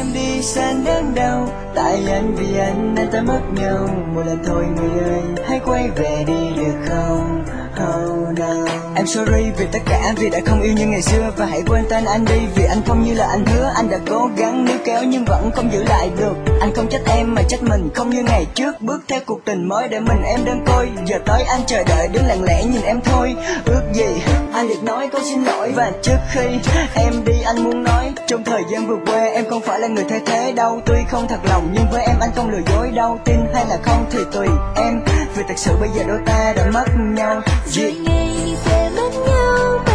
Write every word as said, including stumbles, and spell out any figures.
em đi xa đến đâu, tại anh vì anh nên ta mất nhau. Một lần thôi người ơi, hãy quay về đi được không? Oh no. Em sorry vì tất cả, vì đã không yêu như ngày xưa. Và hãy quên tên anh đi, vì anh không như là anh hứa. Anh đã cố gắng níu kéo nhưng vẫn không giữ lại được. Anh không trách em mà trách mình, không như ngày trước. Bước theo cuộc tình mới để mình em đơn côi. Giờ tới anh chờ đợi đứng lặng lẽ nhìn em thôi. Ước gì anh được nói câu xin lỗi. Và trước khi em đi anh muốn nói, trong thời gian vừa qua em không phải là người thay thế đâu. Tuy không thật lòng nhưng với em anh không lừa dối đâu. Tin hay là không thì tùy em, vì thật sự bây giờ đôi ta đã mất nhau. Rồi ngày sẽ mất nhau.